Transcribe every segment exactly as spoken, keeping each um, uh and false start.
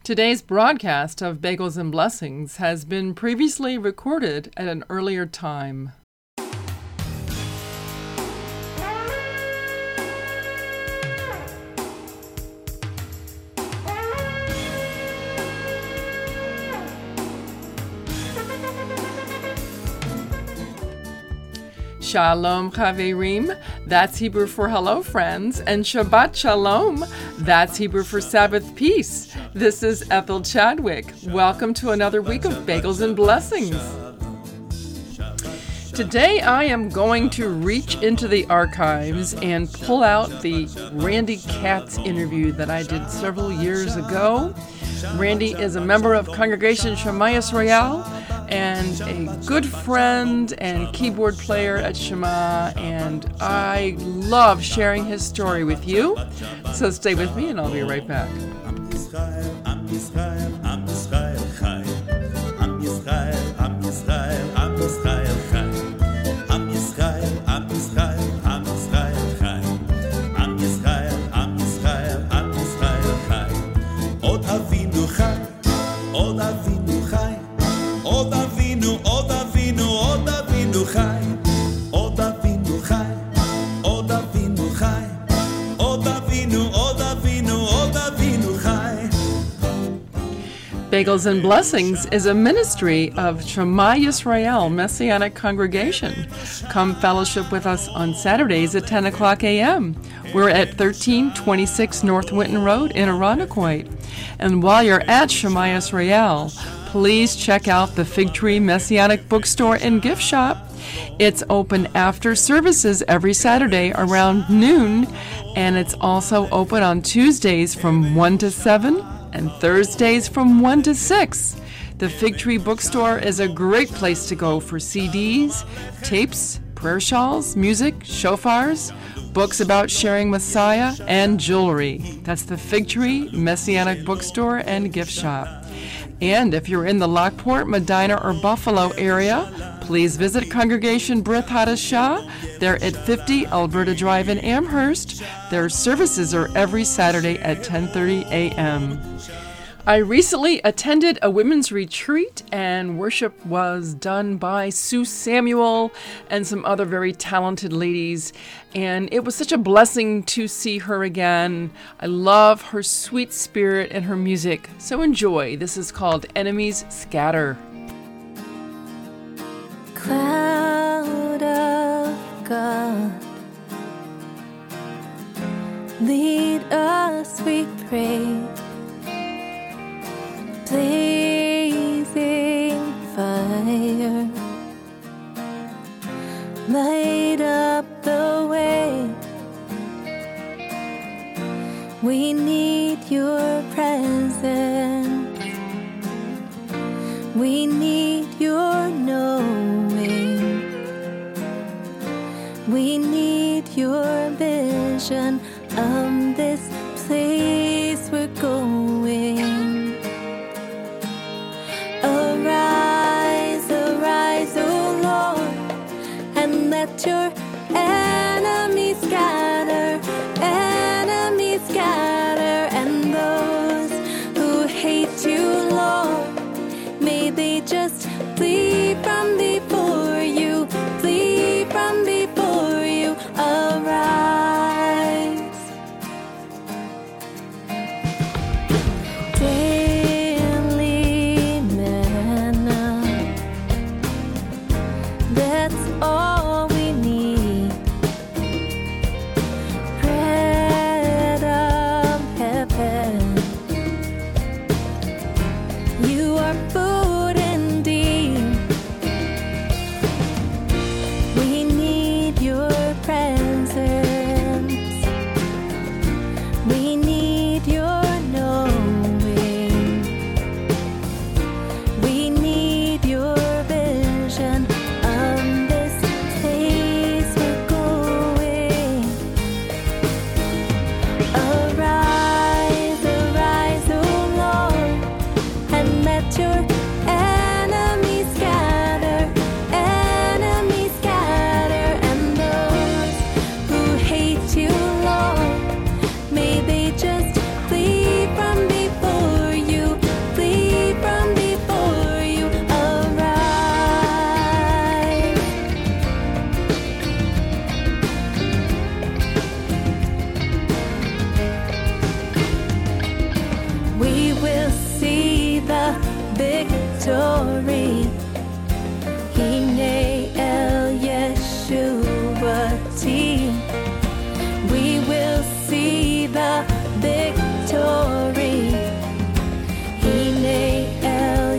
Today's broadcast of Bagels and Blessings has been previously recorded at an earlier time. Shalom Chaverim, that's Hebrew for hello friends, and Shabbat Shalom, that's Hebrew for Sabbath peace. This is Ethel Chadwick. Welcome to another week of Bagels and Blessings. Today I am going to reach into the archives and pull out the Randy Katz interview that I did several years ago. Randy is a member of Congregation Shema Yisrael and a good friend and keyboard player at Shema, and I love sharing his story with you. So stay with me and I'll be right back. Bagels and Blessings is a ministry of Shema Yisrael Messianic Congregation. Come fellowship with us on Saturdays at ten o'clock a.m. We're at thirteen twenty-six North Winton Road in Irondequoit. And while you're at Shema Yisrael, please check out the Fig Tree Messianic Bookstore and Gift Shop. It's open after services every Saturday around noon, and it's also open on Tuesdays from one to seven and Thursdays from one to six. The Fig Tree Bookstore is a great place to go for C Ds, tapes, prayer shawls, music, shofars, books about sharing Messiah, and jewelry. That's the Fig Tree Messianic Bookstore and Gift Shop. And if you're in the Lockport, Medina, or Buffalo area, please visit Congregation Brit Hadashah. They're at fifty Alberta Drive in Amherst. Their services are every Saturday at ten thirty a.m. I recently attended a women's retreat, and worship was done by Sue Samuel and some other very talented ladies, and it was such a blessing to see her again. I love her sweet spirit and her music, so enjoy. This is called Enemies Scatter. Cloud of God, lead us, we pray. Blazing fire, light up the way. We need your presence. We need your knowing. We need your vision of this place we're going. Arise, arise, O Lord, and let your enemies scatter, enemies scatter, and those who hate you, Lord, may they just flee from before you, flee from before you. Arise. All we need. we will see the victory. Hine el Yeshuati. We will see the victory. Hine el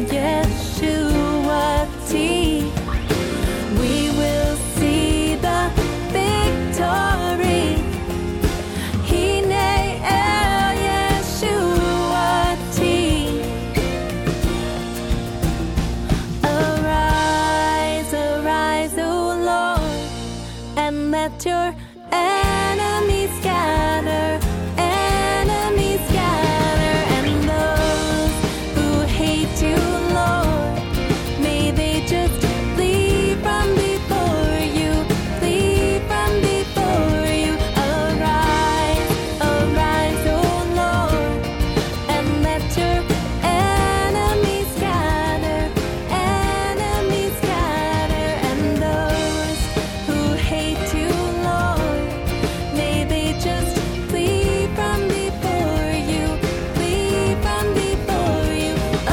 Yeshuati. We will see the victory. Hine el Yeshuati. Arise, arise, O Lord, and let your enemies scatter, enemies scatter, and those who hate you, Lord, may they just flee from before you, flee from before you. Arise, arise, O Lord, and let your enemies scatter, enemies scatter, and those who hate you, Lord, may they just flee from before you, flee from before you.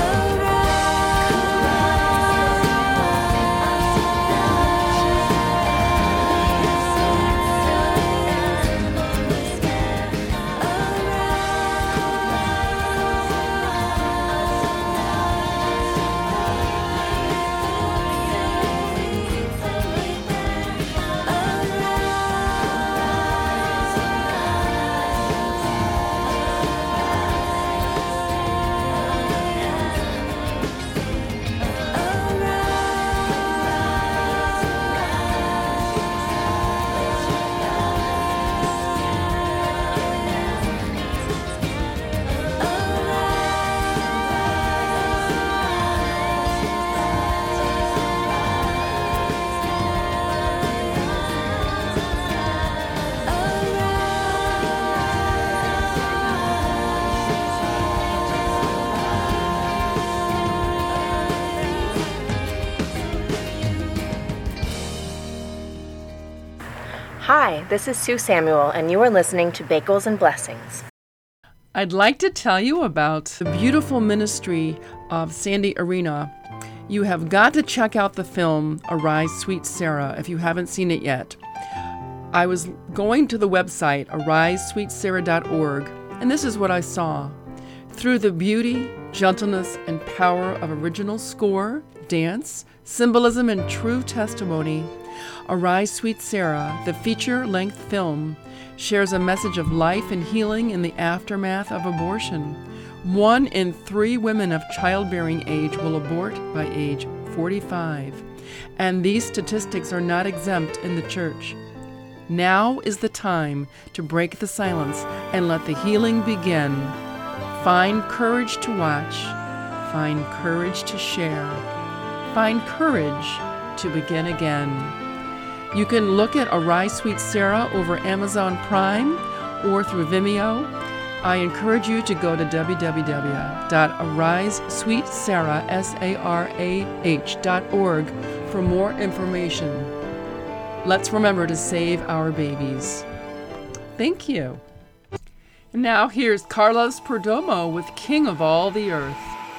Hi, this is Sue Samuel, and you are listening to Bagels and Blessings. I'd like to tell you about the beautiful ministry of Sandy Arena. You have got to check out the film Arise, Sweet Sarah if you haven't seen it yet. I was going to the website arise sweet sarah dot org, and this is what I saw. Through the beauty, gentleness, and power of original score, dance, symbolism, and true testimony, Arise, Sweet Sarah, the feature-length film, shares a message of life and healing in the aftermath of abortion. One in three women of childbearing age will abort by age forty-five, and these statistics are not exempt in the church. Now is the time to break the silence and let the healing begin. Find courage to watch. Find courage to share. Find courage to begin again. You can look at Arise, Sweet Sarah over Amazon Prime or through Vimeo. I encourage you to go to w w w dot arise sweet sarah dot org for more information. Let's remember to save our babies. Thank you. And now here's Carlos Perdomo with King of All the Earth.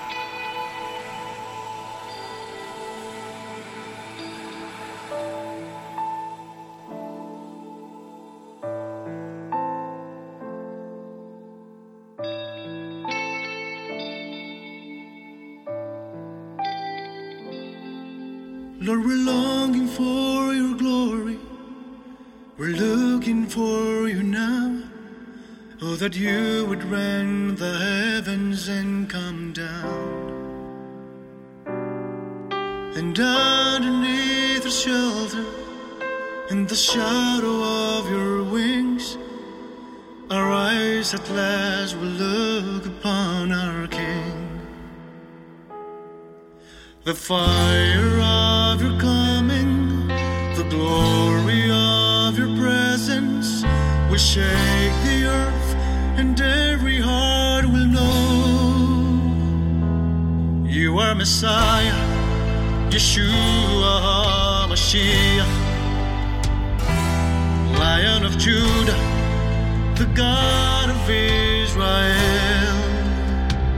Lord, we're longing for your glory. We're looking for you now. Oh, that you would rend the heavens and come down. And underneath the shelter, in the shadow of your wings, our eyes at last will look upon our King. The fire of your coming, the glory of your presence will shake the earth, and every heart will know you are Messiah, Yeshua Mashiach, Lion of Judah, the God of Israel.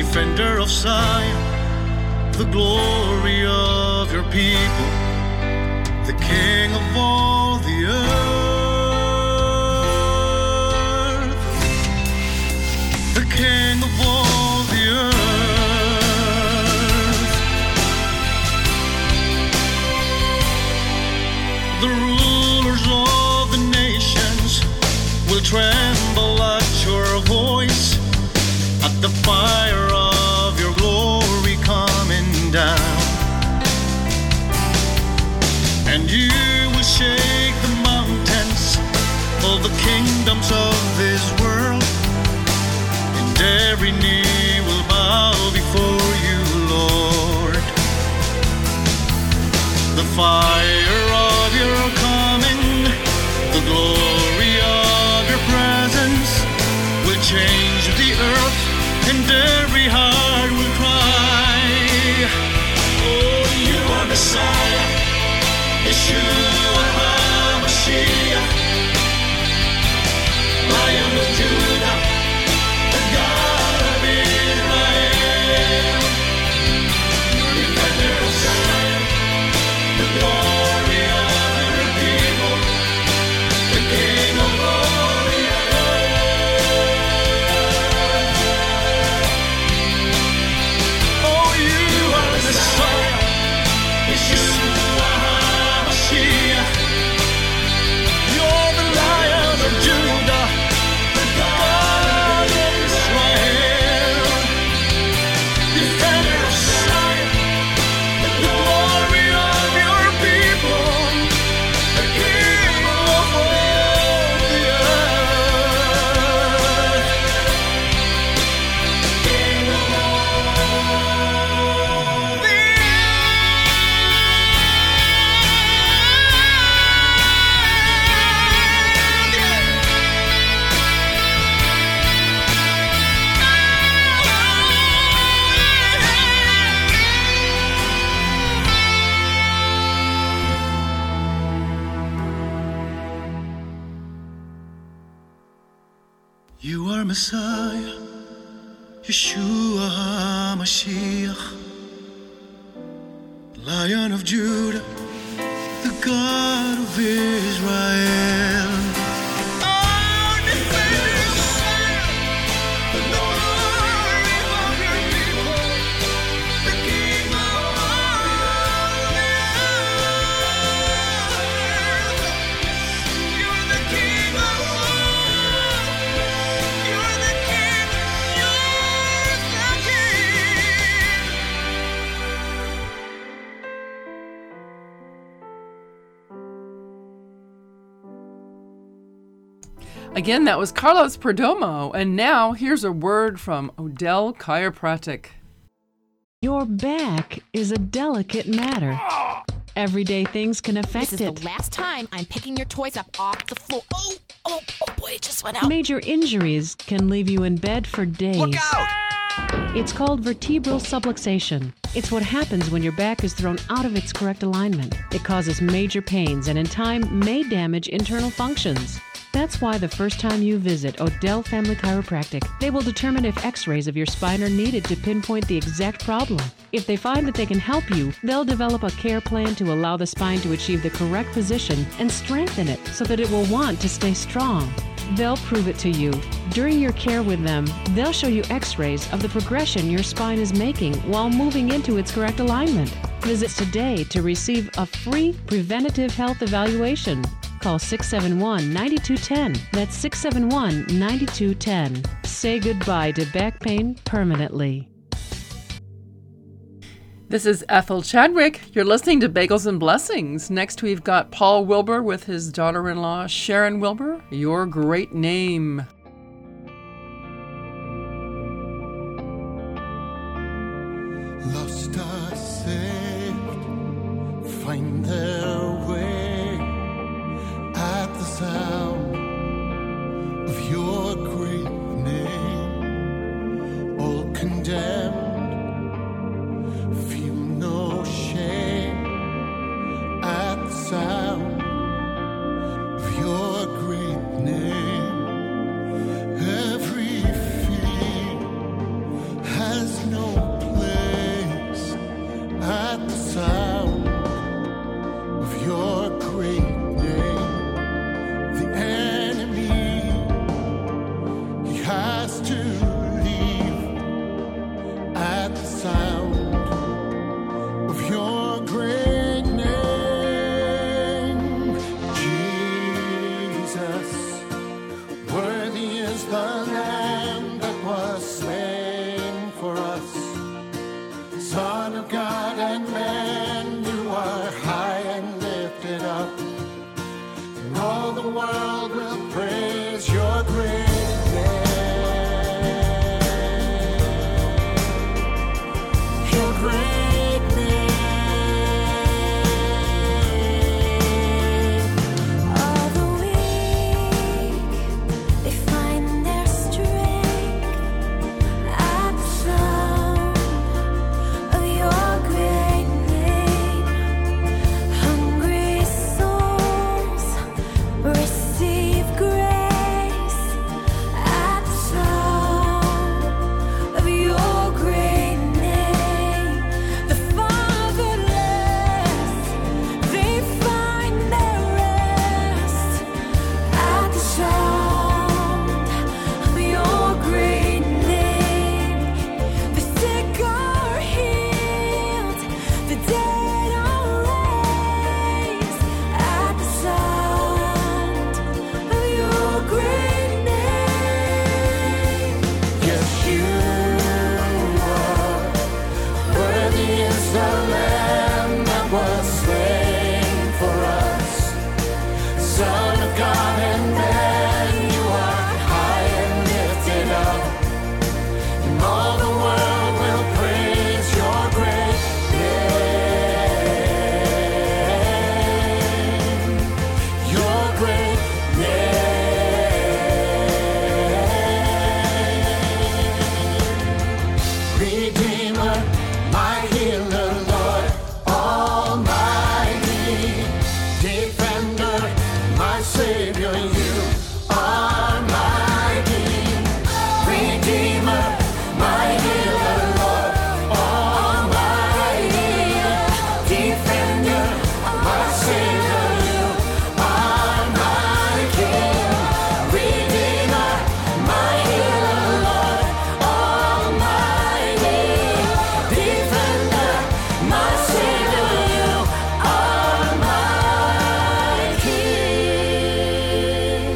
defender of Zion, the glory of your people, the King of all the earth, the King of all the earth. The rulers of the nations will tremble at your voice, at the fire of your glory coming down. And you will shake the mountains, all the kingdoms of this world, and every knee will bow before you, Lord. The fire of your coming, the glory of your presence will change the earth, and every heart will cry, oh, you are Messiah, Yeshua HaMashiach, Lion of Judah, the God of Israel, defender of Zion, the glory of your people, the King of all the earth. Oh, you are the Messiah, Yeshua HaMashiach. You're the Lion of Judah, the God of Israel, defender of Zion, the glory of your people, the King of all the earth, King of all the You are Messiah, Yeshua HaMashiach, Lion of Judah, the God of Israel. Oh, defender of Zion, the glory of your people, the King of all the earth. You're the King of all. You're the King. You're the King. Again, that was Carlos Perdomo. And now here's a word from Odell Chiropractic. Your back is a delicate matter. Everyday things can affect This is it. the last time I'm picking your toys up off the floor. Oh, oh, oh boy, it just went out. Major injuries can leave you in bed for days. Look out! It's called vertebral subluxation. It's what happens when your back is thrown out of its correct alignment. It causes major pains and in time may damage internal functions. That's why the first time you visit Odell Family Chiropractic, they will determine if x-rays of your spine are needed to pinpoint the exact problem. If they find that they can help you, they'll develop a care plan to allow the spine to achieve the correct position and strengthen it so that it will want to stay strong. They'll prove it to you. During your care with them, they'll show you x-rays of the progression your spine is making while moving into its correct alignment. Visit today to receive a free preventative health evaluation. Call six seven one, nine two one zero. That's six seven one, nine two one zero. Say goodbye to back pain permanently. This is Ethel Chadwick. You're listening to Bagels and Blessings. Next, we've got Paul Wilbur with his daughter-in-law, Sharon Wilbur. Your great name. Lost are saved, find their way at the sound of your great name. All condemned, feel no shame at the sound of your great name. Every fear has Son of God and man, you are high and lifted up, and all the world will praise your great name. Your great name. All the weak, they find their strength at the sound of your great name. Hungry souls receive grace at the sound of your great name. The fatherless, they find their rest at the sound of your great name. The sick are healed, the dead are raised at the sound of your great name. Yes, you are. Worthy is the Lamb that was slain for us. Son of God and man, you are high and lifted up, and all the world will praise your great name. Your great name. Redeemer, my healer, Lord Almighty. Defender, my Savior, you are mighty. Redeemer, my healer, Lord Almighty. Defender, my Savior, you are my King. Redeemer, my healer, Lord Almighty. Defender, my Savior, you are my King.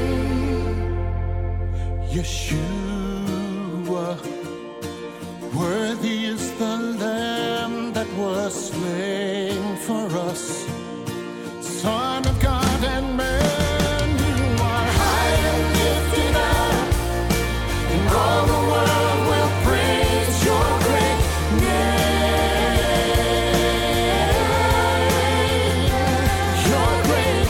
Yeshua, worthy is the Lamb that was slain for us. Son of God and man, you are high and lifted up, and all the world will praise your great name. Your great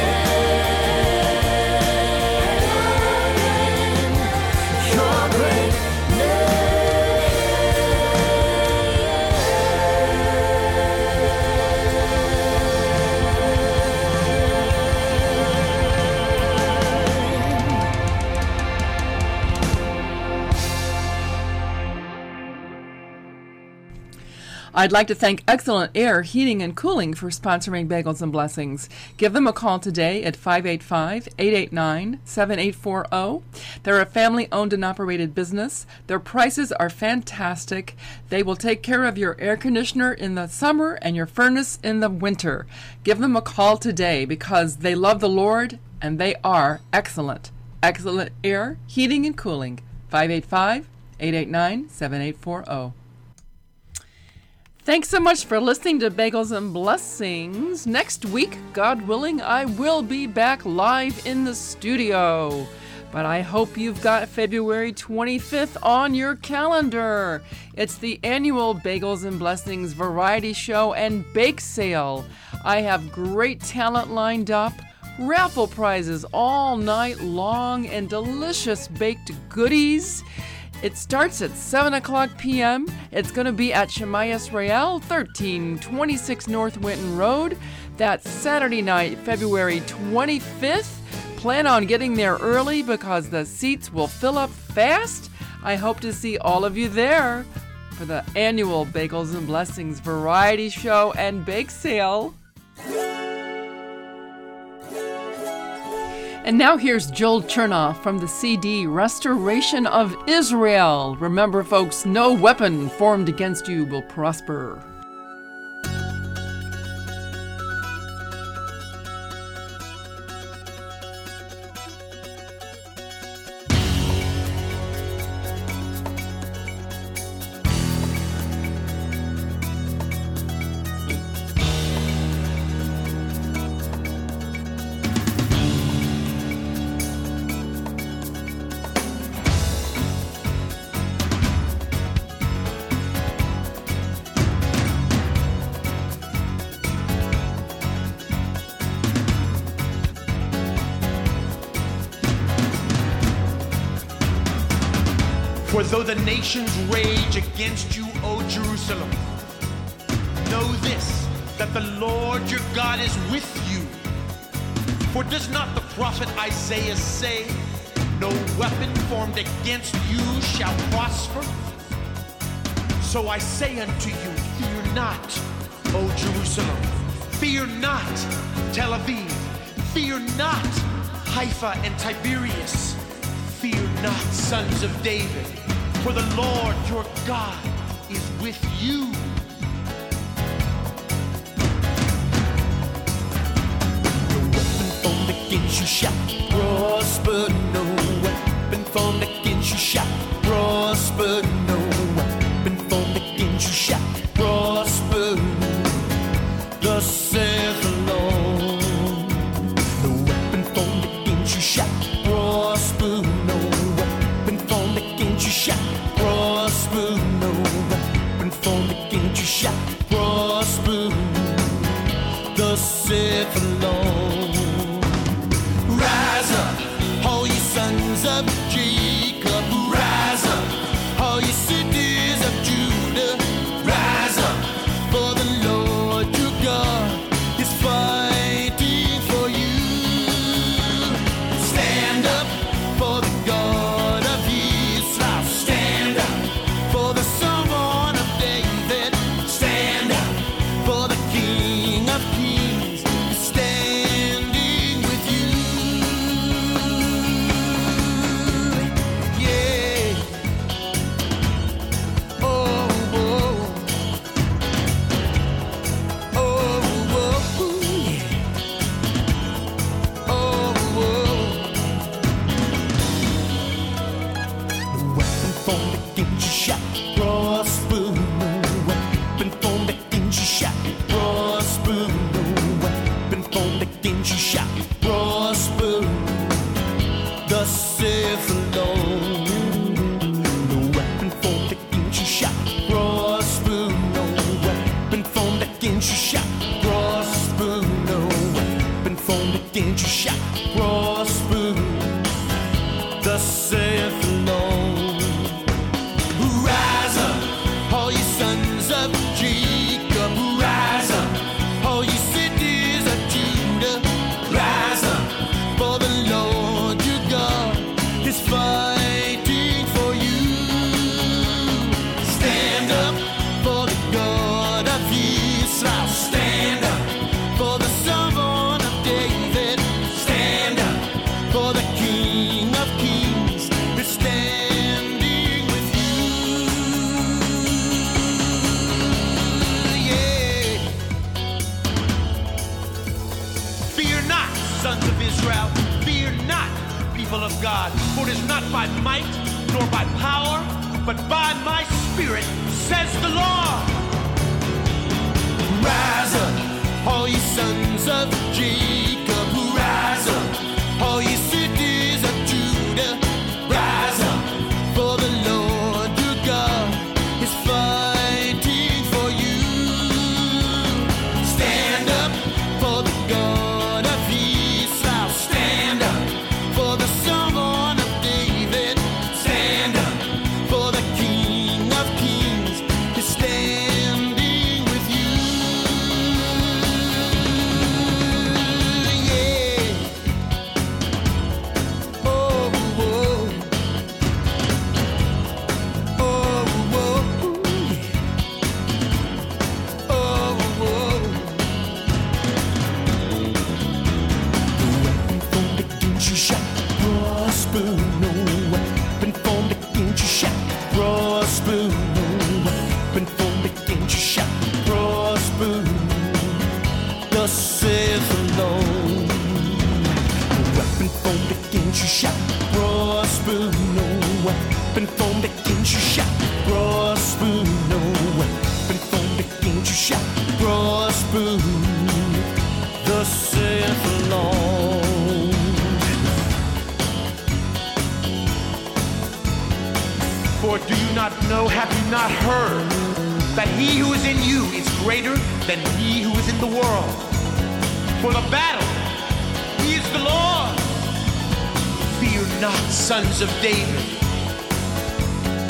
name. Your great I'd like to thank Excellent Air Heating and Cooling for sponsoring Bagels and Blessings. Give them a call today at five eight five, eight eight nine, seven eight four zero. They're a family-owned and operated business. Their prices are fantastic. They will take care of your air conditioner in the summer and your furnace in the winter. Give them a call today because they love the Lord and they are excellent. Excellent Air Heating and Cooling. five eight five, eight eight nine, seven eight four zero. Thanks so much for listening to Bagels and Blessings. Next week, God willing, I will be back live in the studio. But I hope you've got February twenty-fifth on your calendar. It's the annual Bagels and Blessings variety show and bake sale. I have great talent lined up, raffle prizes all night long, and delicious baked goodies. It starts at seven o'clock p.m. It's going to be at Shemayas Rael, thirteen twenty-six North Winton Road. That's Saturday night, February twenty-fifth. Plan on getting there early because the seats will fill up fast. I hope to see all of you there for the annual Bagels and Blessings variety show and bake sale. And now here's Joel Chernoff from the C D Restoration of Israel. Remember, folks, no weapon formed against you will prosper. For though the nations rage against you, O Jerusalem, know this, that the Lord your God is with you. For does not the prophet Isaiah say, no weapon formed against you shall prosper? So I say unto you, fear not, O Jerusalem. Fear not, Tel Aviv. Fear not, Haifa and Tiberias. Fear not, sons of David. For the Lord your God is with you. Against you shall prosper, no weapon formed against you shall prosper, no weapon formed against you shall prosper. Thus saith the Lord. No weapon formed against you shall prosper, no weapon formed against you shall prosper, no weapon formed against you shall prosper. Thus saith the Lord. Rise up, all ye sons of Jacob. Rise up, all ye cities of Judah. Rise up, for the Lord your God is fighting for you. Stand up for the God of Israel. Stand up for the Son of David. Stand up for the King of Kings. Standing with you. Against you shall prosper. Thus saith the Lord. Rise up, all ye sons of Jacob. Rise up, all ye cities of Judah. Rise up, for the Lord your God is fighting for you. Stand up for the God of Israel. Stand up for the Son of David. Stand up for the King of Kings is standing with you. Yeah. Fear not, sons of Israel. Fear not, people of God. For it is not by might nor by power, but by my Spirit, says the Lord. Rise up, all ye sons of Jacob. Rise up, all ye cities of Judah. Rise up, for the Lord your God is fighting for you. Stand up for the God of Israel. Stand up for the Son of David. Stand up for the King of Kings is standing with you. Yeah. Oh, oh. Oh, oh. Oh, oh. No weapon formed against you shall prosper. No weapon formed against you shall prosper. No weapon formed against you shall prosper. Thus saith the Lord. No weapon formed against you shall prosper. No weapon formed against you shall prosper. No weapon formed against you shall prosper. Thus saith the Lord. For do you not know, have you not heard, that he who is in you is greater than he who is in the world? For the battle, he is the Lord. Fear not, sons of David.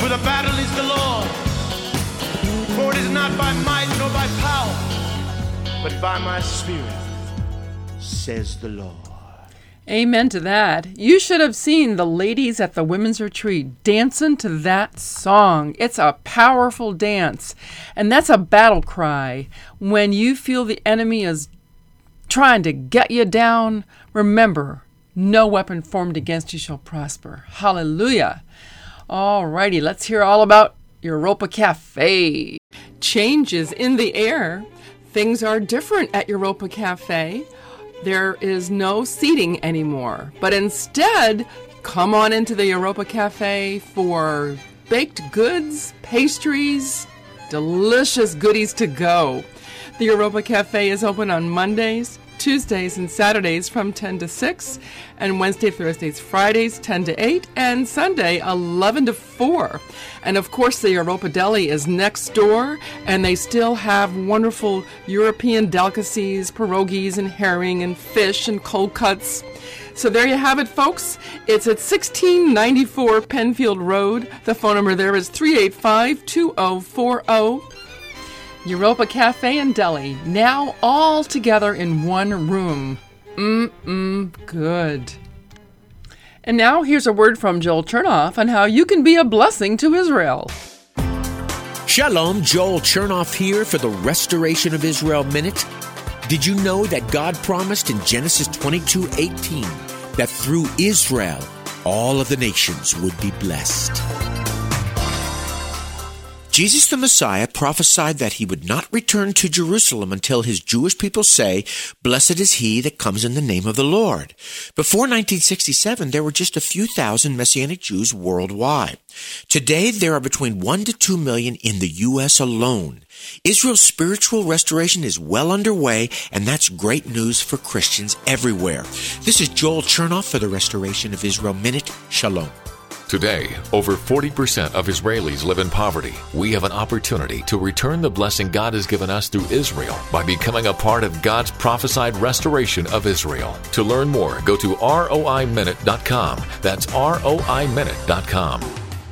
For the battle is the Lord. For it is not by might nor by power, but by my Spirit, says the Lord. Amen to that. You should have seen the ladies at the women's retreat dancing to that song. It's a powerful dance, and that's a battle cry. When you feel the enemy is trying to get you down, remember, no weapon formed against you shall prosper. Hallelujah. All righty, let's hear all about Europa Cafe. Change is in the air. Things are different at Europa Cafe. There is no seating anymore, but instead, come on into the Europa Cafe for baked goods, pastries, delicious goodies to go. The Europa Cafe is open on Mondays, Tuesdays, and Saturdays from ten to six, and Wednesday, Thursdays, Fridays, ten to eight, and Sunday, eleven to four. And of course, the Europa Deli is next door, and they still have wonderful European delicacies, pierogies, and herring, and fish, and cold cuts. So there you have it, folks. It's at sixteen ninety-four Penfield Road. The phone number there is three eight five, two oh four oh. Europa Cafe and Deli, now all together in one room. Mm-mm, good. And now here's a word from Joel Chernoff on how you can be a blessing to Israel. Shalom, Joel Chernoff here for the Restoration of Israel Minute. Did you know that God promised in Genesis twenty-two eighteen that through Israel all of the nations would be blessed? Jesus the Messiah prophesied that he would not return to Jerusalem until his Jewish people say, "Blessed is he that comes in the name of the Lord." Before nineteen sixty-seven, there were just a few thousand Messianic Jews worldwide. Today, there are between one to two million in the U S alone. Israel's spiritual restoration is well underway, and that's great news for Christians everywhere. This is Joel Chernoff for the Restoration of Israel Minute. Shalom. Today, over forty percent of Israelis live in poverty. We have an opportunity to return the blessing God has given us through Israel by becoming a part of God's prophesied restoration of Israel. To learn more, go to R O I minute dot com. That's R O I minute dot com.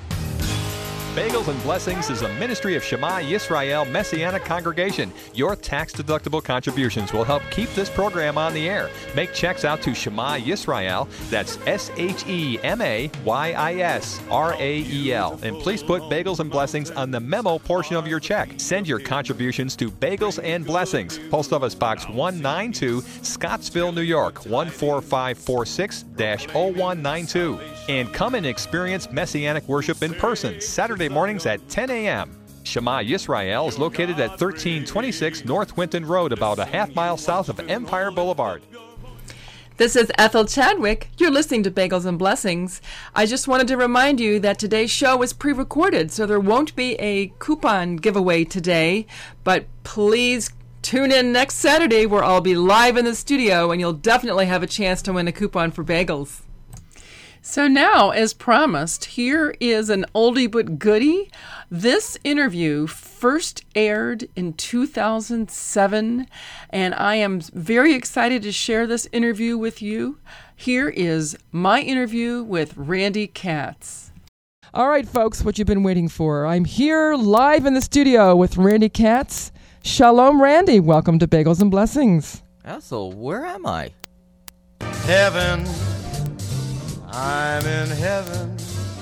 Bagels and Blessings is a ministry of Shema Yisrael Messianic Congregation. Your tax-deductible contributions will help keep this program on the air. Make checks out to Shema Yisrael, that's S H E M A Y I S R A E L. And please put Bagels and Blessings on the memo portion of your check. Send your contributions to Bagels and Blessings, Post Office Box one ninety-two, Scottsville, New York, one four five four six dash oh one nine two. And come and experience Messianic worship in person, Saturday mornings at ten a.m. Shema Yisrael is located at thirteen twenty-six North Winton Road, about a half mile south of Empire Boulevard. This is Ethel Chadwick. You're listening to Bagels and Blessings. I just wanted to remind you that today's show is pre-recorded, so there won't be a coupon giveaway today, but please tune in next Saturday where I'll be live in the studio, and you'll definitely have a chance to win a coupon for bagels. So now, as promised, here is an oldie but goodie. This interview first aired in two thousand seven, and I am very excited to share this interview with you. Here is my interview with Randy Katz. All right, folks, what you've been waiting for. I'm here live in the studio with Randy Katz. Shalom, Randy. Welcome to Bagels and Blessings. Yeah, so where am I? Heaven. I'm in heaven.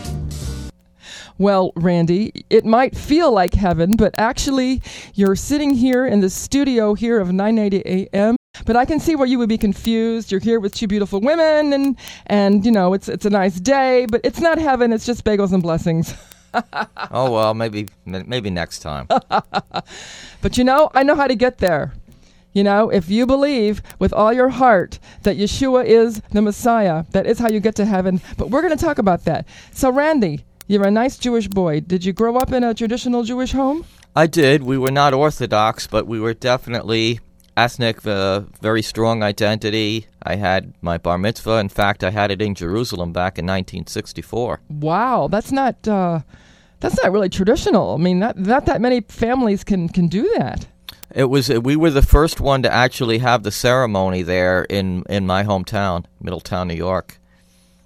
Well, Randy, it might feel like heaven, but actually you're sitting here in the studio here of nine eighty A M. But I can see where you would be confused. You're here with two beautiful women, and, and you know, it's it's a nice day, but it's not heaven, it's just Bagels and Blessings. Oh, well, maybe maybe next time. But you know, I know how to get there. You know, if you believe with all your heart that Yeshua is the Messiah, that is how you get to heaven. But we're going to talk about that. So, Randy, you're a nice Jewish boy. Did you grow up in a traditional Jewish home? I did. We were not Orthodox, but we were definitely ethnic, uh, very strong identity. I had my bar mitzvah. In fact, I had it in Jerusalem back in nineteen sixty-four. Wow, that's not uh, that's not really traditional. I mean, not, not that many families can, can do that. It was. We were the first one to actually have the ceremony there in, in my hometown, Middletown, New York.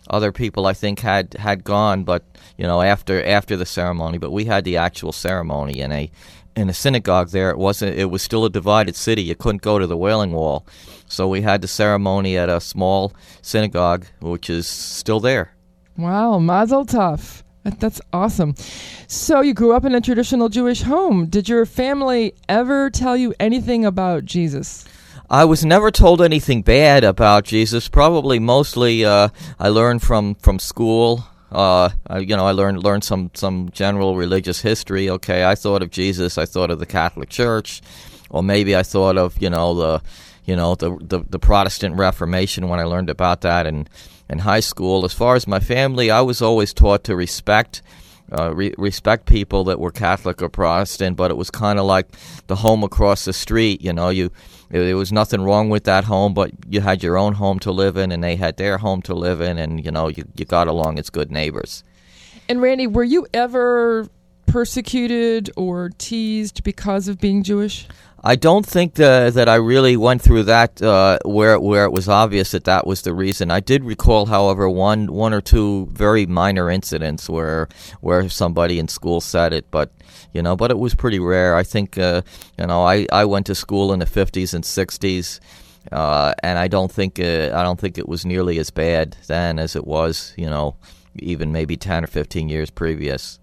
Other people, I think, had, had gone, but you know, after after the ceremony. But we had the actual ceremony in a in a synagogue there. It wasn't. It was still a divided city. You couldn't go to the Wailing Wall, so we had the ceremony at a small synagogue, which is still there. Wow, Mazel Tov. That, that's awesome. So you grew up in a traditional Jewish home. Did your family ever tell you anything about Jesus? I was never told anything bad about Jesus. Probably mostly uh, I learned from, from school. Uh, I, you know, I learned learned some, some general religious history. Okay, I thought of Jesus. I thought of the Catholic Church, or maybe I thought of you know the you know the the, the Protestant Reformation when I learned about that in in high school. As far as my family, I was always taught to respect. Uh, re- respect people that were Catholic or Protestant, but it was kind of like the home across the street. You know, you there was nothing wrong with that home, but you had your own home to live in, and they had their home to live in, and you know, you you got along as good neighbors. And Randy, were you ever persecuted or teased because of being Jewish? I don't think that that I really went through that uh, where where it was obvious that that was the reason. I did recall, however, one one or two very minor incidents where where somebody in school said it, but you know, but it was pretty rare. I think uh, you know, I, I went to school in the fifties and sixties, uh, and I don't think uh, I don't think it was nearly as bad then as it was, you know, even maybe ten or fifteen years previous.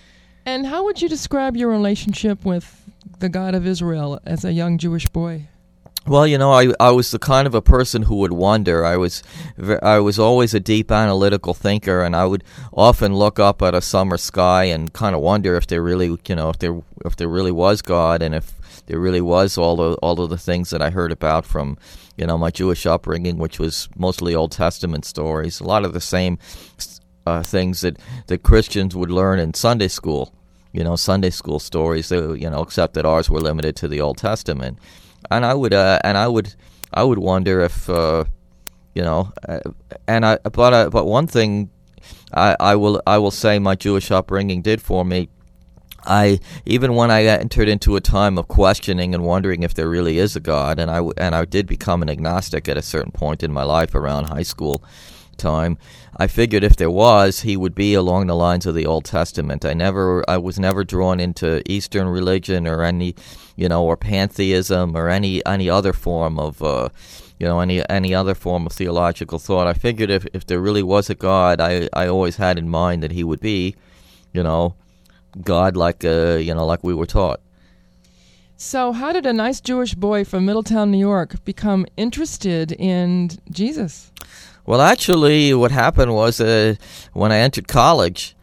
And how would you describe your relationship with the God of Israel as a young Jewish boy? Well, you know, I I was the kind of a person who would wonder. I was I was always a deep analytical thinker, and I would often look up at a summer sky and kind of wonder if there really, you know, if there if there really was God, and if there really was all the all of the things that I heard about from, you know, my Jewish upbringing, which was mostly Old Testament stories. A lot of the same uh, things that that Christians would learn in Sunday school. You know, Sunday school stories. You know, except that ours were limited to the Old Testament. And I would, uh, and I would, I would wonder if, uh, you know, uh, and I, but, uh, but one thing, I, I will, I will say, my Jewish upbringing did for me. I even when I entered into a time of questioning and wondering if there really is a God, and I and I did become an agnostic at a certain point in my life around high school time. I figured if there was, he would be along the lines of the Old Testament. I never, I was never drawn into Eastern religion or any, you know, or pantheism or any any other form of, uh, you know, any any other form of theological thought. I figured if, if there really was a God, I I always had in mind that he would be, you know, God like uh, you know, like we were taught. So, how did a nice Jewish boy from Middletown, New York, become interested in Jesus? Well, actually, what happened was uh, when I entered college,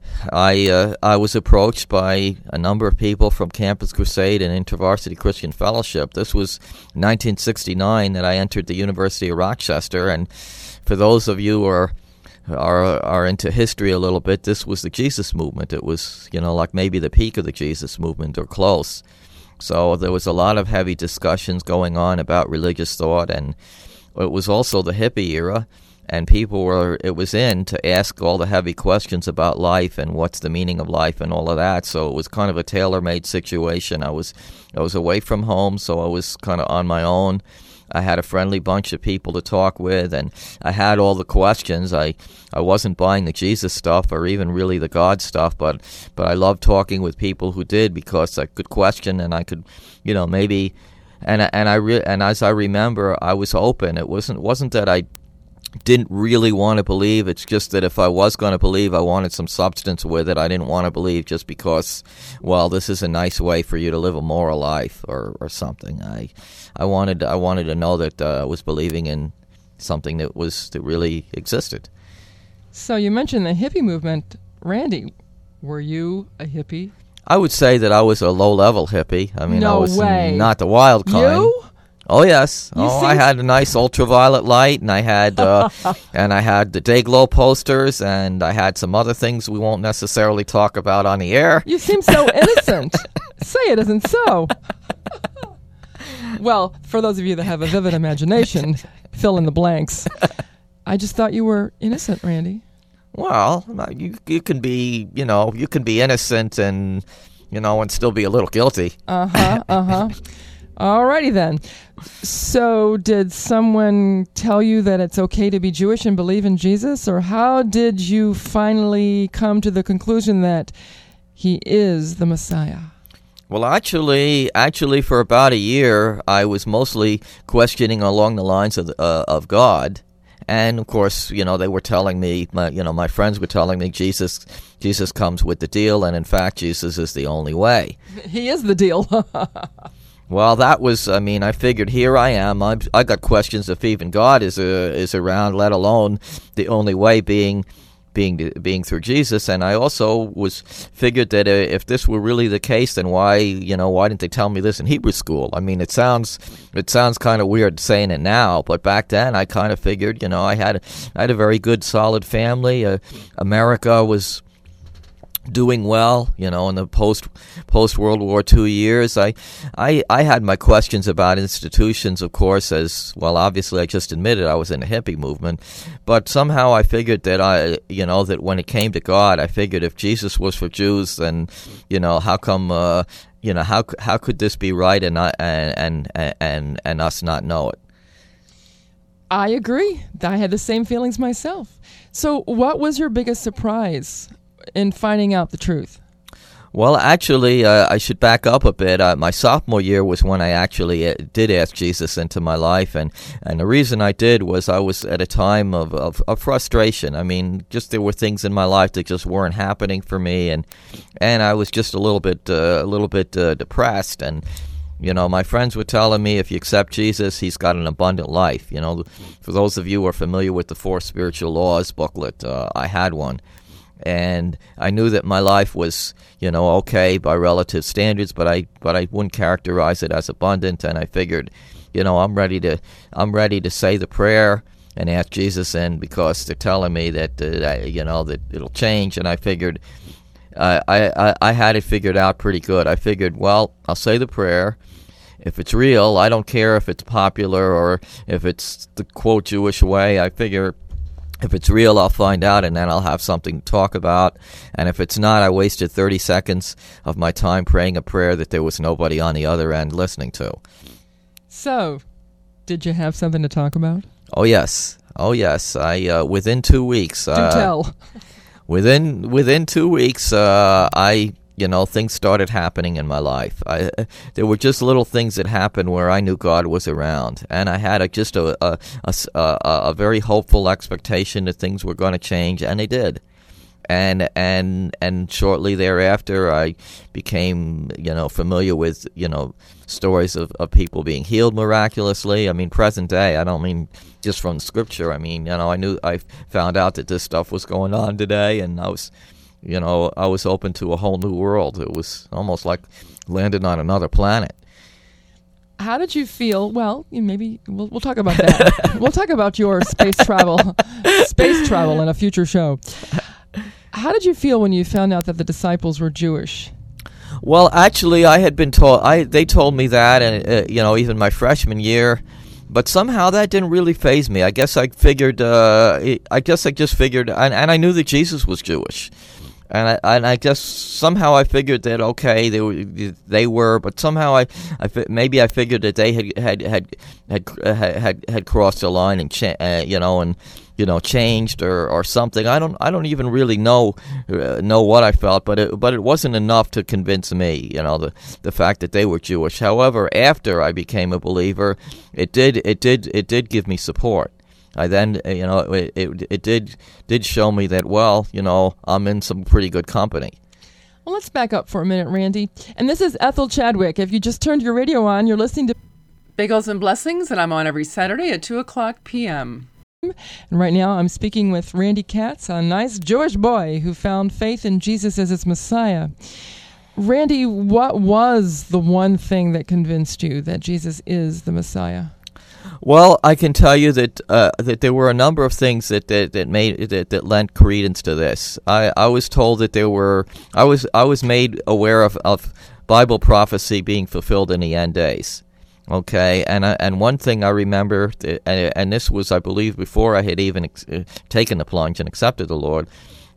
I uh, I was approached by a number of people from Campus Crusade and InterVarsity Christian Fellowship. This was nineteen sixty-nine that I entered the University of Rochester, and for those of you who are are are into history a little bit, this was the Jesus movement. It was, you know, like maybe the peak of the Jesus movement or close. So there was a lot of heavy discussions going on about religious thought, and it was also the hippie era, and people were, it was in to ask all the heavy questions about life and what's the meaning of life and all of that. So it was kind of a tailor-made situation. I was I was away from home, so I was kind of on my own. I had a friendly bunch of people to talk with, and I had all the questions. I, I wasn't buying the Jesus stuff or even really the God stuff, but but I loved talking with people who did, because I could question and I could, you know, maybe, and and I re- and as I remember, I was open. It wasn't wasn't that I didn't really want to believe. It's just that if I was going to believe, I wanted some substance with it. I didn't want to believe just because, well, this is a nice way for you to live a moral life or, or something. I I wanted I wanted to know that uh, I was believing in something that was that really existed. So you mentioned the hippie movement. Randy, were you a hippie? I would say that I was a low-level hippie. I mean, no I was way. not the wild kind. You? Oh yes. You oh, seem- I had a nice ultraviolet light, and I had uh, and I had the Dayglow posters, and I had some other things we won't necessarily talk about on the air. You seem so innocent. Say it isn't so. Well, for those of you that have a vivid imagination, fill in the blanks. I just thought you were innocent, Randy. Well, you you can be, you know, you can be innocent and, you know, and still be a little guilty. Uh-huh, uh-huh. Alrighty then. So did someone tell you that it's okay to be Jewish and believe in Jesus? Or how did you finally come to the conclusion that he is the Messiah? Well, actually, actually, for about a year, I was mostly questioning along the lines of uh, of God, and of course, you know, they were telling me, my, you know, my friends were telling me Jesus, Jesus comes with the deal, and in fact, Jesus is the only way. He is the deal. Well, that was, I mean, I figured here I am. I I got questions if even God is uh, is around, let alone the only way being. being being through Jesus. And I also was figured that uh, if this were really the case, then why, you know, why didn't they tell me this in Hebrew school? I mean, it sounds it sounds kind of weird saying it now, but back then I kind of figured, you know, I had I had a very good, solid family. Uh, America was doing well, you know, in the post post World War Two years. I, I I had my questions about institutions, of course, as well. Obviously, I just admitted I was in the hippie movement, but somehow I figured that I, you know, that when it came to God, I figured if Jesus was for Jews, then, you know, how come, uh, you know, how how could this be right and not, and and and and us not know it? I agree. I had the same feelings myself. So, what was your biggest surprise in finding out the truth? Well, actually, uh, I should back up a bit. Uh, my sophomore year was when I actually uh, did ask Jesus into my life, and, and the reason I did was I was at a time of, of, of frustration. I mean, just there were things in my life that just weren't happening for me, and and I was just a little bit uh, a little bit uh, depressed. And you know, my friends were telling me if you accept Jesus, he's got an abundant life. You know, for those of you who are familiar with the Four Spiritual Laws booklet, uh, I had one. And I knew that my life was, you know, okay by relative standards, but I but I wouldn't characterize it as abundant. And I figured, you know, I'm ready to I'm ready to say the prayer and ask Jesus in, because they're telling me that uh, you know that it'll change. And I figured uh, I, I I had it figured out pretty good. I figured, well, I'll say the prayer. If it's real, I don't care if it's popular or if it's the quote Jewish way. I figure, if it's real, I'll find out, and then I'll have something to talk about. And if it's not, I wasted thirty seconds of my time praying a prayer that there was nobody on the other end listening to. So, did you have something to talk about? Oh, yes. Oh, yes. I uh, within two weeks. Do uh, tell. Within within two weeks, uh, I you know things started happening in my life. I there were just little things that happened where I knew God was around, and I had a, just a a, a a a very hopeful expectation that things were going to change, and they did. And and and shortly thereafter, I became you know familiar with you know stories of, of people being healed miraculously. I mean, present day. I don't mean just from Scripture. I mean, you know, I knew I found out that this stuff was going on today, and I was, you know, I was open to a whole new world. It was almost like landing on another planet. How did you feel? Well, maybe we'll we'll talk about that. We'll talk about your space travel, space travel in a future show. How did you feel when you found out that the disciples were Jewish? Well, actually, I had been told. I they told me that, and uh, you know, even my freshman year. But somehow that didn't really faze me. I guess I figured. Uh, I guess I just figured, and, and I knew that Jesus was Jewish, and I and I guess somehow I figured that okay, they were, they were, but somehow I, I maybe I figured that they had had had had had, had crossed the line and cha- uh, you know and. you know, changed or, or something. I don't I don't even really know uh, know what I felt, but it, but it wasn't enough to convince me, you know, the the fact that they were Jewish. However, after I became a believer, it did it did it did give me support. I then, you know, it it, it did did show me that, well, you know, I'm in some pretty good company. Well, let's back up for a minute, Randy. And this is Ethel Chadwick. If you just turned your radio on, you're listening to Bagels and Blessings, and I'm on every Saturday at two o'clock p.m. And right now I'm speaking with Randy Katz, a nice Jewish boy who found faith in Jesus as his Messiah. Randy, what was the one thing that convinced you that Jesus is the Messiah? Well, I can tell you that uh, that there were a number of things that that, that made that, that lent credence to this. I, I was told that there were I was I was made aware of, of Bible prophecy being fulfilled in the end days. Okay, and uh, and one thing I remember, uh, and this was, I believe, before I had even ex- uh, taken the plunge and accepted the Lord,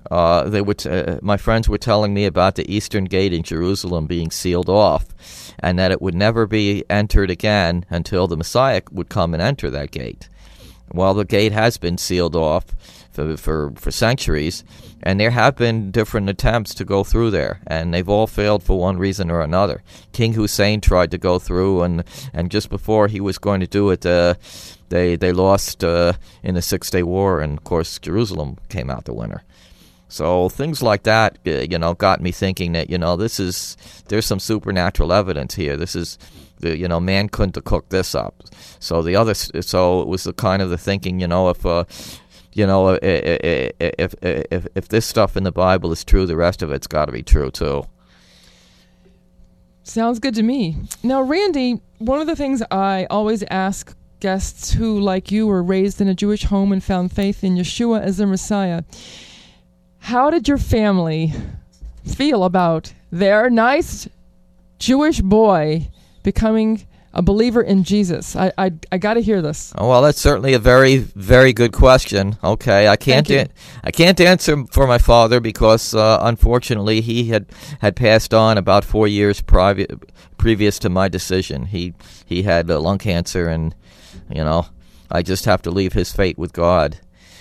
uh, they would. Uh, my friends were telling me about the Eastern Gate in Jerusalem being sealed off, and that it would never be entered again until the Messiah would come and enter that gate. Well, the gate has been sealed off for, for for centuries, and there have been different attempts to go through there, and they've all failed for one reason or another. King Hussein tried to go through, and, and just before he was going to do it, uh, they they lost uh, in the Six-Day War, and of course Jerusalem came out the winner. So things like that, uh, you know, got me thinking that, you know, this is, there's some supernatural evidence here. This is, the, you know, man couldn't have cooked this up. So the other, so it was the kind of the thinking, you know, if, uh, you know, if, if if if this stuff in the Bible is true, the rest of it's got to be true too. Sounds good to me. Now, Randy, one of the things I always ask guests who, like you, were raised in a Jewish home and found faith in Yeshua as their Messiah, how did your family feel about their nice Jewish boy becoming a believer in Jesus? I I, I got to hear this. Oh, well, that's certainly a very, very good question. Okay, I can't an- I can't answer for my father because uh, unfortunately he had, had passed on about four years privi- previous to my decision. He he had uh, lung cancer, and you know, I just have to leave his fate with God.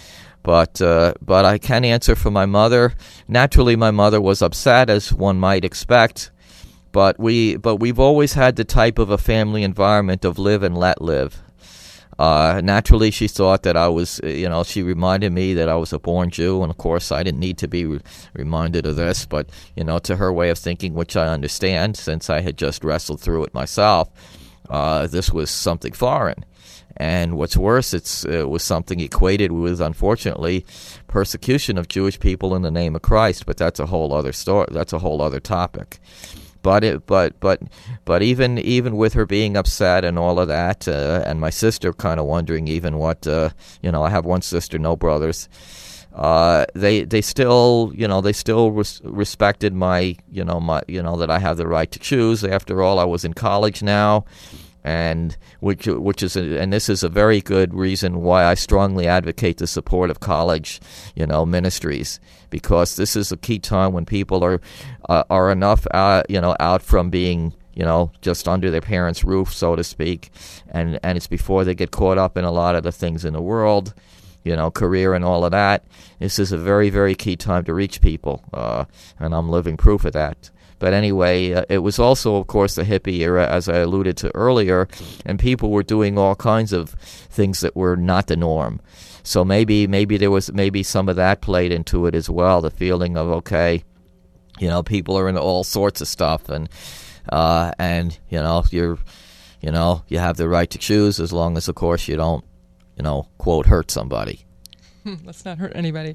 But uh, but I can answer for my mother. Naturally, my mother was upset, as one might expect. But we but we've always had the type of a family environment of live and let live. Uh, naturally, she thought that I was, you know, she reminded me that I was a born Jew, and of course, I didn't need to be re- reminded of this. But you know, to her way of thinking, which I understand, since I had just wrestled through it myself, uh, this was something foreign. And what's worse, it's, it was something equated with, unfortunately, persecution of Jewish people in the name of Christ. But that's a whole other story. That's a whole other topic. But it, but but but even even with her being upset and all of that, uh, and my sister kind of wondering even what uh, you know, I have one sister, no brothers. Uh, they they still you know they still res- respected my you know my you know that I have the right to choose. After all, I was in college now. And which which is a, and this is a very good reason why I strongly advocate the support of college, you know, ministries, because this is a key time when people are uh, are enough uh, you know out from being you know just under their parents' roof, so to speak, and and it's before they get caught up in a lot of the things in the world, you know, career and all of that. This is a very very key time to reach people, uh, and I'm living proof of that. But anyway, uh, it was also, of course, the hippie era, as I alluded to earlier, and people were doing all kinds of things that were not the norm. So maybe maybe there was maybe some of that played into it as well, the feeling of, okay, you know, people are into all sorts of stuff, and uh, and you know, you're, you know, you have the right to choose as long as, of course, you don't, you know, quote, hurt somebody. Let's not hurt anybody.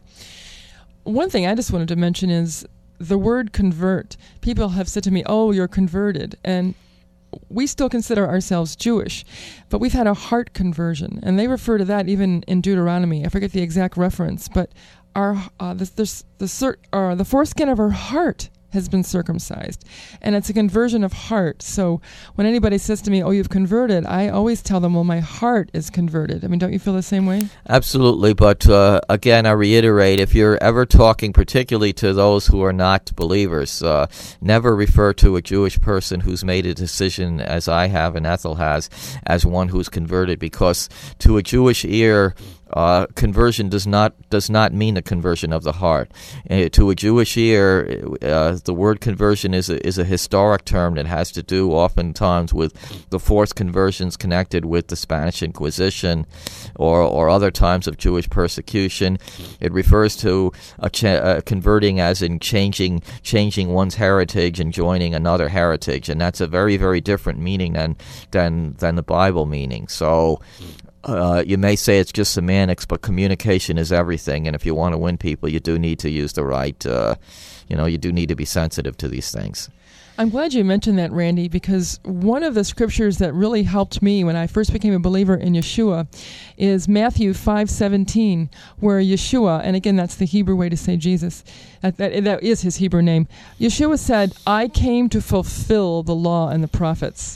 One thing I just wanted to mention is the word convert. People have said to me, oh, you're converted. And we still consider ourselves Jewish, but we've had a heart conversion. And they refer to that even in Deuteronomy. I forget the exact reference, but our uh, the, the, the, cir- uh, the foreskin of our heart has been circumcised. And it's a conversion of heart. So when anybody says to me, oh, you've converted, I always tell them, well, my heart is converted. I mean, don't you feel the same way? Absolutely. But uh, again, I reiterate, if you're ever talking particularly to those who are not believers, uh, never refer to a Jewish person who's made a decision, as I have and Ethel has, as one who's converted, because to a Jewish ear, Uh, conversion does not does not mean a conversion of the heart. Uh, to a Jewish ear, uh, the word conversion is a, is a historic term that has to do oftentimes with the forced conversions connected with the Spanish Inquisition, or or other times of Jewish persecution. It refers to a cha- uh, converting as in changing changing one's heritage and joining another heritage, and that's a very very different meaning than than than the Bible meaning. So. Uh, you may say it's just semantics, but communication is everything. And if you want to win people, you do need to use the right, uh, you know, you do need to be sensitive to these things. I'm glad you mentioned that, Randy, because one of the scriptures that really helped me when I first became a believer in Yeshua is Matthew five seventeen, where Yeshua, and again, that's the Hebrew way to say Jesus, that, that, that is his Hebrew name. Yeshua said, I came to fulfill the law and the prophets.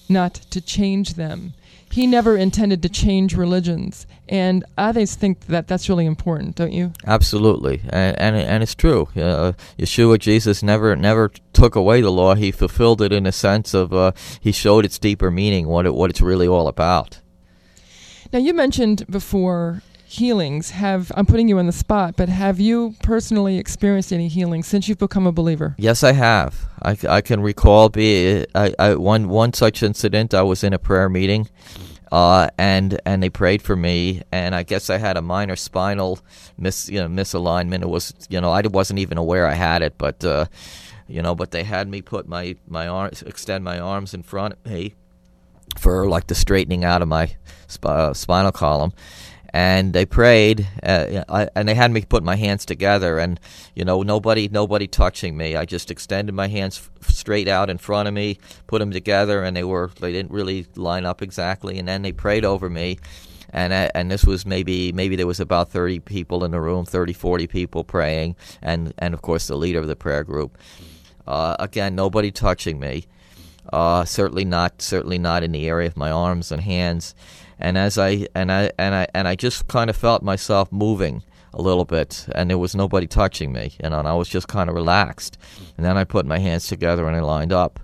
not to change them. He never intended to change religions. And I just think that that's really important, don't you? Absolutely, and and, and it's true. Uh, Yeshua, Jesus, never never took away the law. He fulfilled it in a sense of uh, he showed its deeper meaning, what it, what it's really all about. Now, you mentioned before healings. Have I'm putting you on the spot, but have you personally experienced any healings since you've become a believer? Yes, I have. I, I can recall be I, I one one such incident. I was in a prayer meeting. Uh, and and they prayed for me, and I guess I had a minor spinal mis you know misalignment. It was you know I wasn't even aware I had it, but uh, you know but they had me put my my arms extend my arms in front of me for like the straightening out of my sp uh, spinal column. And they prayed, uh, I, and they had me put my hands together, and you know, nobody, nobody touching me. I just extended my hands f straight out in front of me, put them together, and they were, they didn't really line up exactly. And then they prayed over me, and uh, and this was maybe, maybe there was about thirty people in the room, thirty, forty people praying, and and of course the leader of the prayer group. Uh, again, nobody touching me. Uh, certainly not, certainly not in the area of my arms and hands. And as I and I and I and I just kind of felt myself moving a little bit, and there was nobody touching me, you know, and I was just kind of relaxed. And then I put my hands together and I lined up.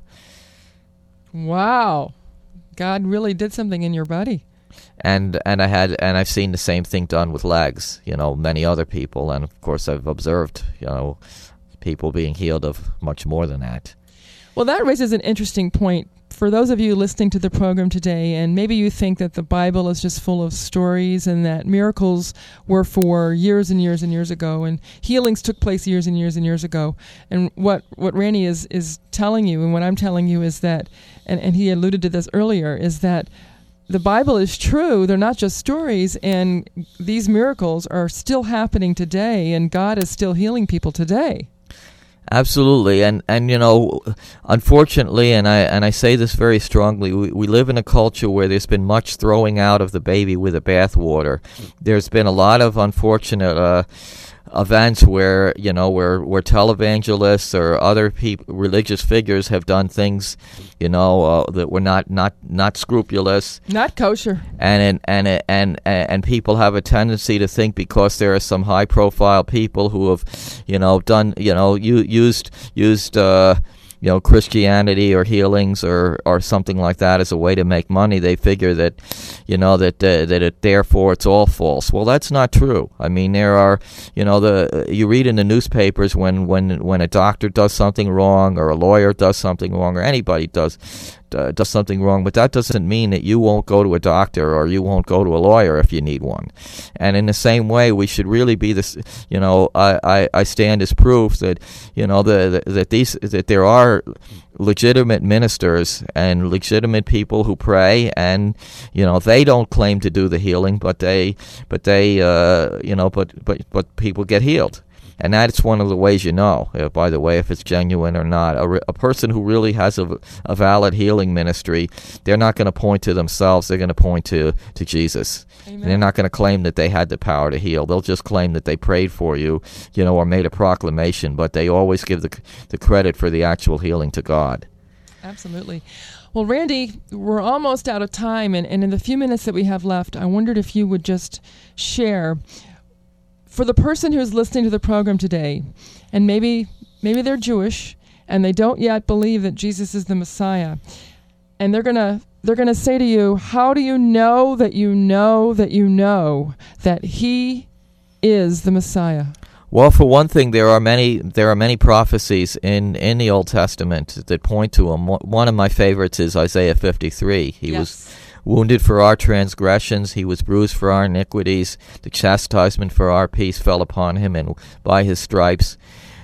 Wow, God really did something in your body. And and I had and I've seen the same thing done with legs, you know, many other people, and of course I've observed, you know, people being healed of much more than that. Well, that raises an interesting point. For those of you listening to the program today, and maybe you think that the Bible is just full of stories and that miracles were for years and years and years ago, and healings took place years and years and years ago. And what, what Randy is, is telling you, and what I'm telling you is that, and, and he alluded to this earlier, is that the Bible is true. They're not just stories, and these miracles are still happening today, and God is still healing people today. Absolutely, and and you know, unfortunately, and I and I say this very strongly, we, we live in a culture where there's been much throwing out of the baby with the bathwater. There's been a lot of unfortunate uh, events where you know where where televangelists or other peop religious figures have done things, you know, uh, that were not not not scrupulous, not kosher, and and and and and people have a tendency to think because there are some high profile people who have, you know, done you know you used used. Uh, you know, Christianity or healings or, or something like that as a way to make money, they figure that, you know, that uh, that it, therefore it's all false. Well, that's not true. I mean, there are, you know, the you read in the newspapers when, when, when a doctor does something wrong or a lawyer does something wrong or anybody does uh, does something wrong, but that doesn't mean that you won't go to a doctor or you won't go to a lawyer if you need one. And in the same way, we should really be this, you know, I, I, I stand as proof that, you know, the, the, that these that there are legitimate ministers and legitimate people who pray, and you know they don't claim to do the healing, but they but they uh, you know but but but people get healed. And that's one of the ways you know, uh, by the way, if it's genuine or not. A, a person who really has a, a valid healing ministry, they're not going to point to themselves. They're going to point to, to Jesus. Amen. And they're not going to claim that they had the power to heal. They'll just claim that they prayed for you, you know, or made a proclamation. But they always give the, the credit for the actual healing to God. Absolutely. Well, Randy, we're almost out of time. And, and in the few minutes that we have left, I wondered if you would just share, for the person who's listening to the program today, and maybe maybe they're Jewish and they don't yet believe that Jesus is the Messiah, and they're gonna they're gonna say to you, how do you know that you know that you know that He is the Messiah? Well, for one thing, there are many there are many prophecies in, in the Old Testament that point to him. One of my favorites is Isaiah fifty-three. He yes. was wounded for our transgressions, he was bruised for our iniquities. The chastisement for our peace fell upon him, and by his stripes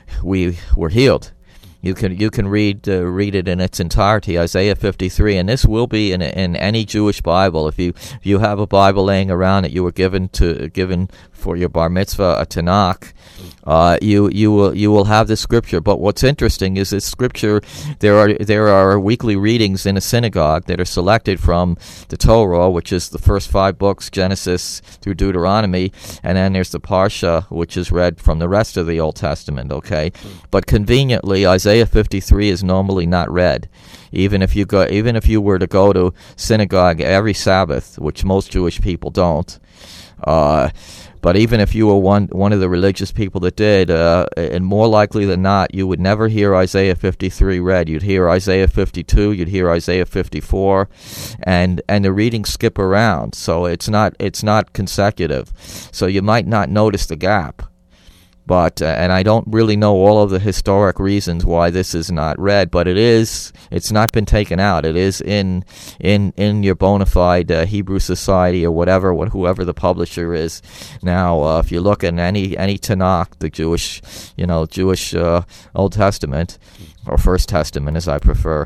we were healed. You can you can read uh, read it in its entirety, Isaiah fifty-three, and this will be in in any Jewish Bible. If you if you have a Bible laying around that you were given to given for your bar mitzvah, a Tanakh, uh, you you will you will have this scripture. But what's interesting is this scripture. There are there are weekly readings in a synagogue that are selected from the Torah, which is the first five books, Genesis through Deuteronomy, and then there's the Parsha, which is read from the rest of the Old Testament. Okay, but conveniently, Isaiah Isaiah fifty-three is normally not read. Even if you go, even if you were to go to synagogue every Sabbath, which most Jewish people don't, uh, but even if you were one one of the religious people that did, uh, and more likely than not, you would never hear Isaiah fifty-three read. You'd hear Isaiah fifty-two, you'd hear Isaiah fifty-four, and and the readings skip around, so it's not it's not consecutive. So you might not notice the gap. But, uh, and I don't really know all of the historic reasons why this is not read, but it is, it's not been taken out. It is in in, in your bona fide uh, Hebrew Society or whatever, what, whoever the publisher is. Now, uh, if you look in any, any Tanakh, the Jewish, you know, Jewish uh, Old Testament, or First Testament as I prefer,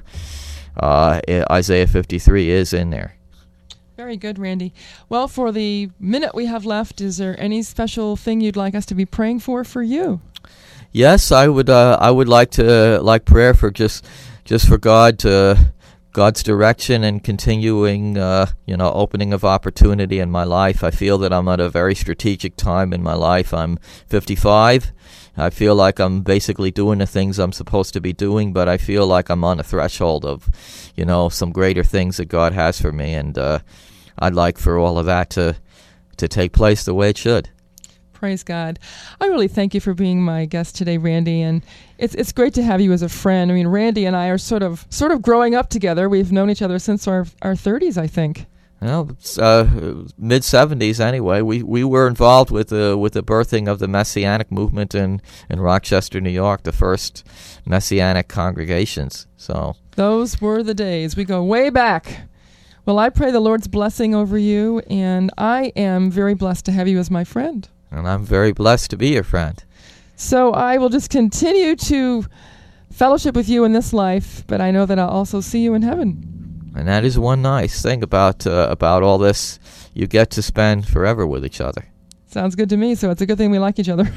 uh, Isaiah fifty-three is in there. Very good, Randy. Well, for the minute we have left, is there any special thing you'd like us to be praying for for you? Yes, I would. Uh, I would like to uh, like prayer for just just for God to God's direction and continuing, uh, you know, opening of opportunity in my life. I feel that I'm at a very strategic time in my life. I'm fifty-five. I feel like I'm basically doing the things I'm supposed to be doing, but I feel like I'm on the threshold of, you know, some greater things that God has for me, and uh, I'd like for all of that to to take place the way it should. Praise God. I really thank you for being my guest today, Randy, and it's it's great to have you as a friend. I mean, Randy and I are sort of sort of growing up together. We've known each other since our our thirties, I think. Well, it's, uh, mid seventies anyway. We we were involved with the with the birthing of the Messianic movement in, in Rochester, New York, the first Messianic congregations. So those were the days. We go way back. Well, I pray the Lord's blessing over you, and I am very blessed to have you as my friend. And I'm very blessed to be your friend. So I will just continue to fellowship with you in this life, but I know that I'll also see you in heaven. And that is one nice thing about uh, about all this. You get to spend forever with each other. Sounds good to me, so it's a good thing we like each other.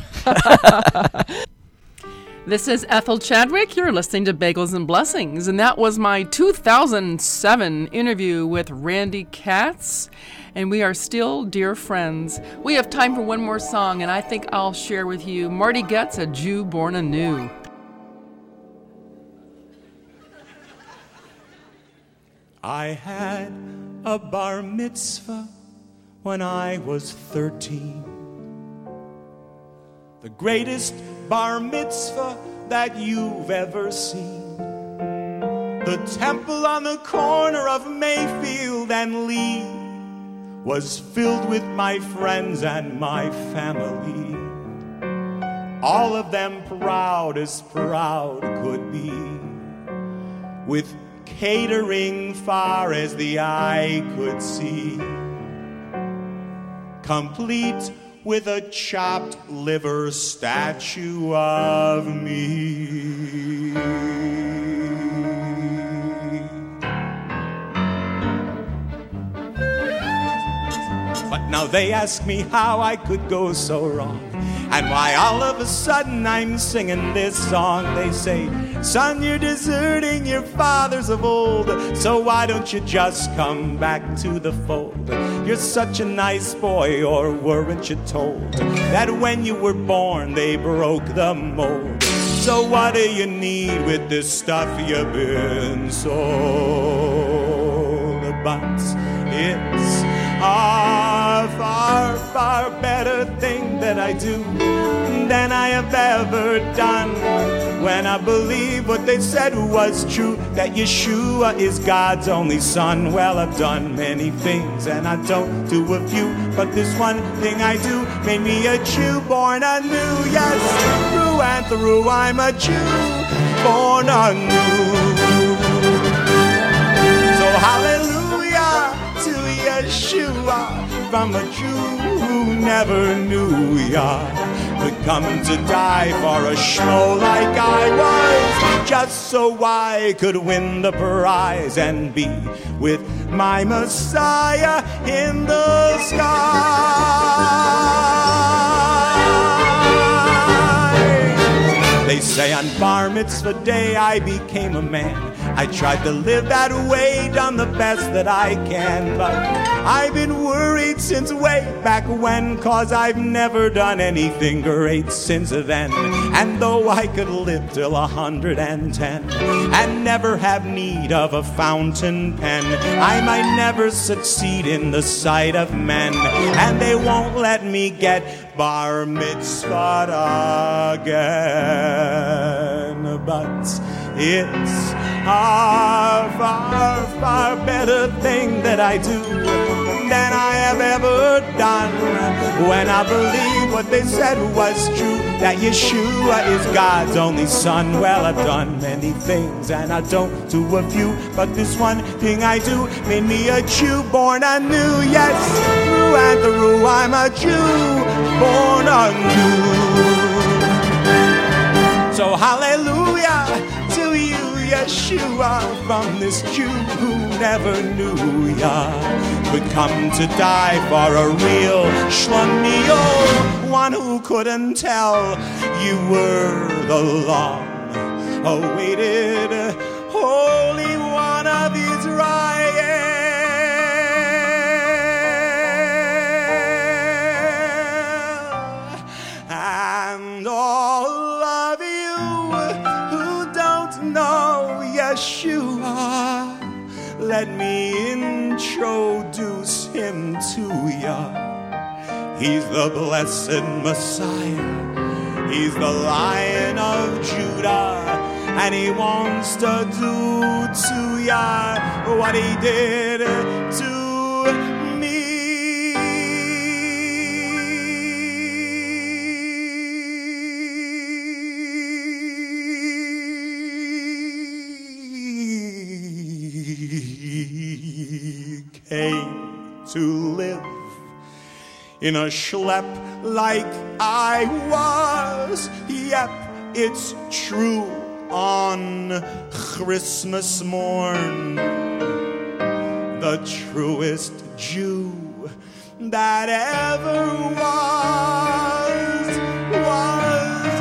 This is Ethel Chadwick. You're listening to Bagels and Blessings, and that was my two thousand seven interview with Randy Katz, and we are still dear friends. We have time for one more song, and I think I'll share with you Marty Goetz, A Jew Born Anew. I had a bar mitzvah when I was thirteen. The greatest bar mitzvah that you've ever seen. The temple on the corner of Mayfield and Lee was filled with my friends and my family. All of them proud as proud could be, with catering far as the eye could see, complete with a chopped liver statue of me. But now they ask me how I could go so wrong, and why all of a sudden I'm singing this song. They say, son, you're deserting your fathers of old, so why don't you just come back to the fold? You're such a nice boy, or weren't you told that when you were born they broke the mold? So what do you need with this stuff you've been sold? But it's a far, far better thing that I do than I have ever done. When I believe what they said was true, that Yeshua is God's only son. Well, I've done many things and I don't do a few, but this one thing I do made me a Jew born anew. Yes, through and through I'm a Jew born anew. So hallelujah to Yeshua, from a Jew who never knew ya could come to die for a schmo like I was, just so I could win the prize and be with my Messiah in the sky. They say on Bar Mitzvah day I became a man, I tried to live that way, done the best that I can, but I've been worried since way back when, 'cause I've never done anything great since then. And though I could live till a hundred and ten and never have need of a fountain pen, I might never succeed in the sight of men, and they won't let me get bar mitzvah again. But it's a far, far better thing that I do than I have ever done, when I believe what they said was true, that Yeshua is God's only son. Well, I've done many things and I don't do a few, but this one thing I do made me a Jew born anew. Yes, through and through I'm a Jew born anew. So hallelujah to you, Yeshua, from this Jew who never knew ya could come to die for a real shlemiel, one who couldn't tell you were the long-awaited Holy One of Israel. And all of you who don't know Yeshua, let me introduce him to ya. He's the blessed Messiah. He's the Lion of Judah, and he wants to do to ya what he did to me. Came to live in a schlep like I was. Yep, it's true, on Christmas morn, the truest Jew that ever was, was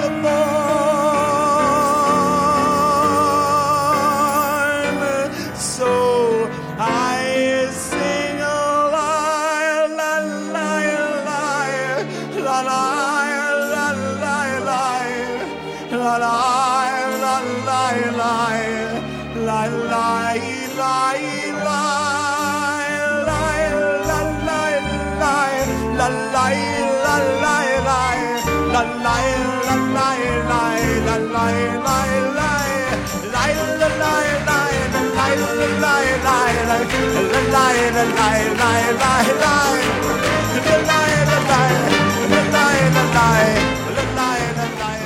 born. So I sing a lie, la, lie, lie, la, lie, la, lie, lie, la, lie, la, lie, lie, la, lie, lie, lie, lie, la, lie, lie, la, lie, la, lie, lie, la, lie, la, lie, lie, la, lie, lie, lie, lie, la, lie, lie, la, lie, la, lie, lie, la, lie, la, lie, lie, lie, lie, la, lie, la, lie, la, lie, la, lie, la, lie, la, lie,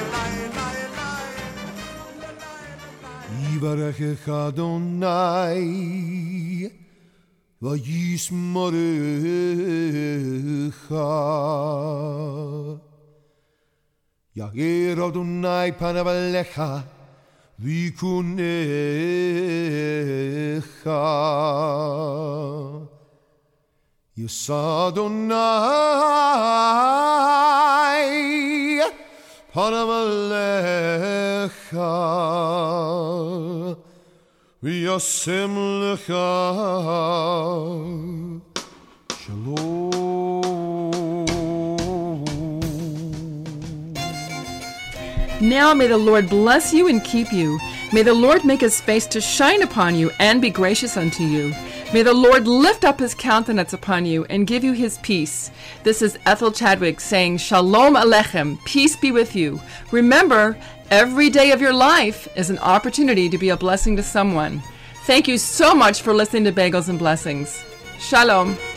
Yivarech Adonai vayismorecha. Yair Adonai panav alecha vikunecha. Yis Adonai panav alecha v'yasem lecha. Now may the Lord bless you and keep you. May the Lord make his face to shine upon you and be gracious unto you. May the Lord lift up his countenance upon you and give you his peace. This is Ethel Chadwick saying, Shalom Aleichem, peace be with you. Remember, every day of your life is an opportunity to be a blessing to someone. Thank you so much for listening to Bagels and Blessings. Shalom.